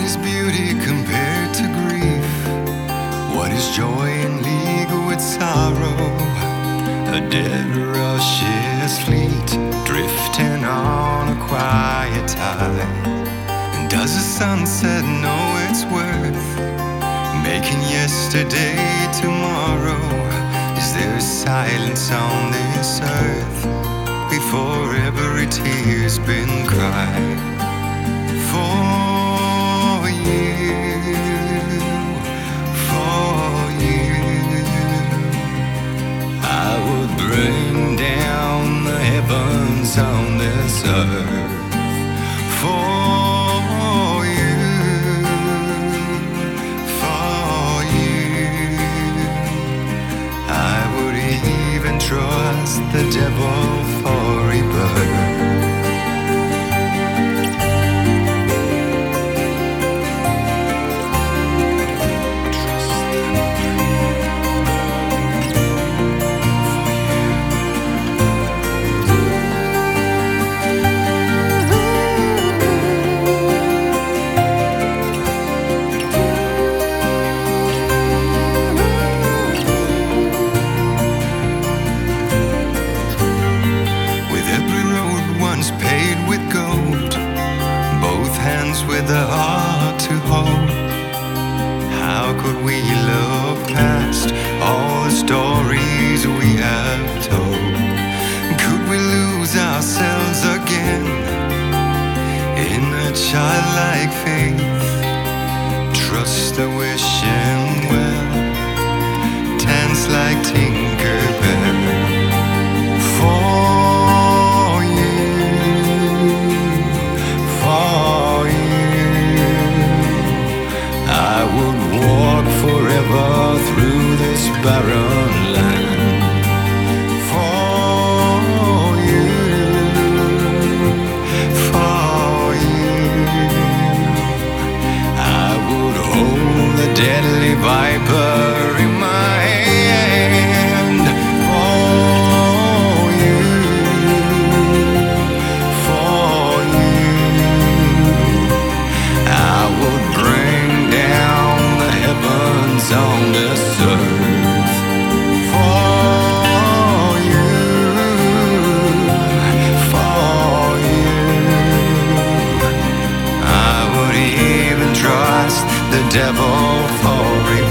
is beauty compared to grief? What is joy in league with sorrow? A dead rush's fleet drifting on a quiet tide. And does the sunset know its worth? Making yesterday tomorrow. Is there silence on this earth before every tear's been cried? For you, I would bring down the heavens on this earth. For you, I would even trust the devil for rebirth. Paid with gold, both hands with a heart to hold. How could we look past all the stories we have told? Could we lose ourselves again in a childlike faith? Trust the wishing well, dance like Tinkerbell. Forever through this barren land. For you, I would hold the deadly viper in my hand. For you, I would bring down the heavens on this earth. For you, I would even trust the devil for it.